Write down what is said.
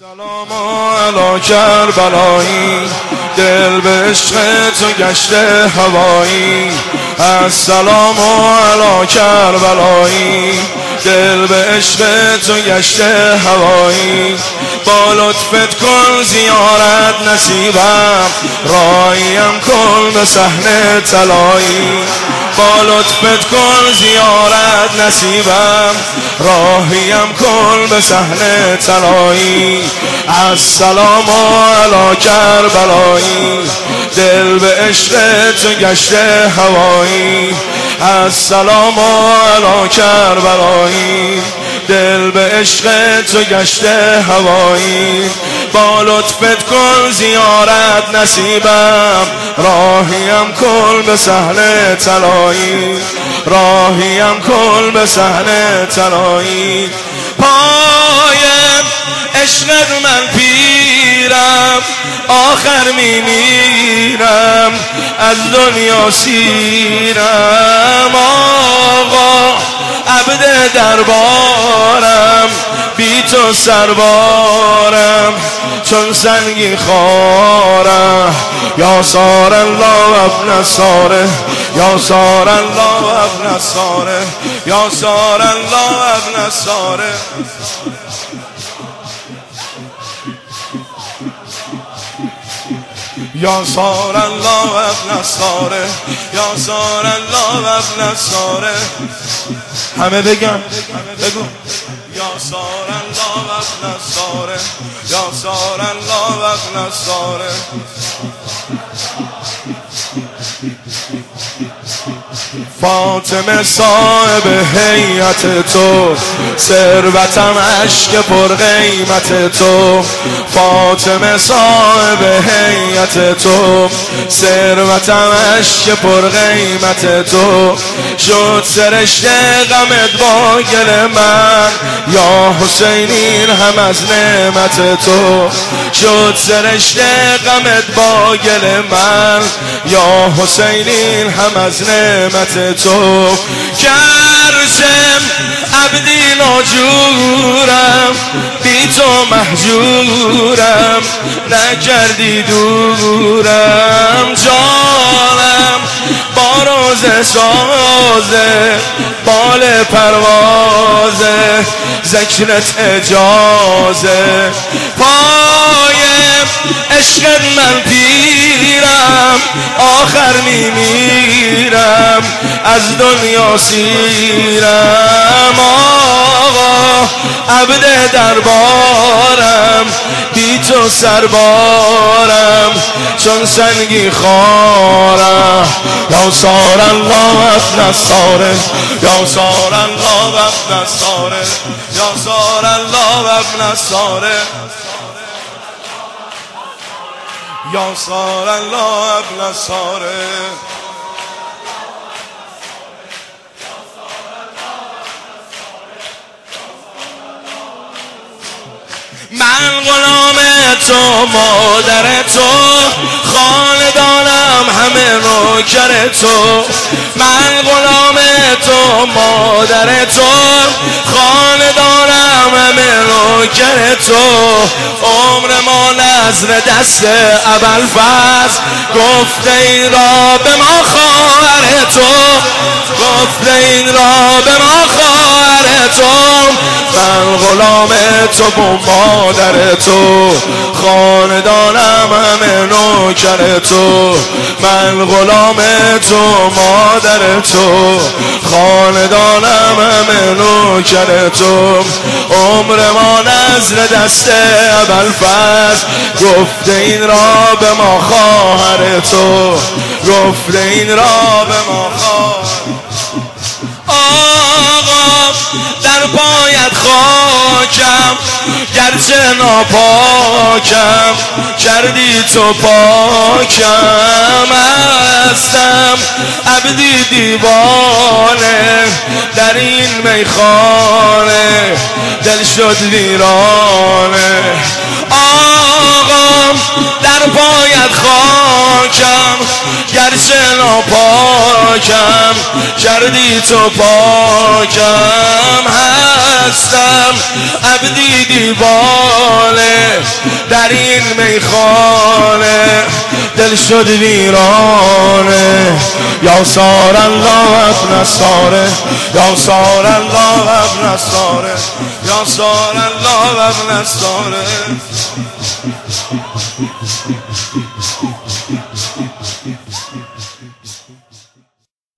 سلام علی کربلایی، دل به عشق تو گشته هوایی. السلام علی کربلایی، دل به عشق تو گشته هوایی. با لطفت کن زیارت نصیبم، راهیم کن به صحن طلایی. با لطفت کن زیارت نصیبم، راهیم کن به صحن طلایی. السلام علی کربلایی، دل به عشق تو گشته هوایی. السلام علی کربلایی، دل به عشق تو گشته هوایی. با لطفت کن زیارت نصیبم، راهیم کن به صحن طلایی. راهیم کن به صحن طلایی. پای عشقت من پیرم، آخر میمیرم، از دنیا سیرم. آقا عبد دربارم، بی تو سربارم، چون سنگی خارم. یا سار الله ابن ساره، یا سار الله ابن ساره، یا سار الله ابن ساره. یا سار الله ابن ساره، یا سار الله ابن ساره. همه بگن، بگو. یا سار الله ابن ساره، یا سار الله ابن ساره. فاطمه صاحب هیئت تو، ثروتم اشک پر قیمت تو. فاطمه صاحب هیئت تو، ثروتم اشک پر قیمت تو. شد سرشته غمت با گل من، یا حسینین هم از نعمت تو. شد سرشته غمت با گل من، یا حسینین هم از نعمت تو. گرچه عبدی ناجورم، بی تو محجورم، نکردی دورم. جانم با روز سازه، بال پروازه، ذکرت اجازه. پای عشقت من پیرم، آخر میمیرم، از دنیا سیرم. آقا عبد دربارم، بی تو سربارم، چون سنگی خارم. یا سار الله ابن ساره، یا سار الله ابن ساره، یا سار الله ابن ساره. یا سار الله ابن ساره. من غلام تو، مادر تو، خاندانم همه نوکر تو. من غلام تو، مادر تو، خاندانم همه نوکر تو. عمر ما نذر دست ابوالفضل، گفته این را به ما خواهر تو، گفته این را به ما خواهر تو. من غلام تو و مادر تو، خاندانم همه نوکر تو. من غلام تو، مادر تو، خاندانم همه نوکر تو. عمر ما نذر دست ابوالفضل، گفته این را به ما خواهر تو، گفته این را به ما خواهر. آقا در پایت خاکم، گرچه ناپاکم، کردی تو پاکم. هستم عبدی دیوانه، در این میخانه دل شد ویرانه. آقا در پایت خاکم، گرچه ناپاکم، کردی تو پاکم. هستم عبدی دیوانه، در این میخانه دل شد ویرانه. یا سار الله ابن ساره، یا سار الله ابن ساره، یا سار الله ابن ساره.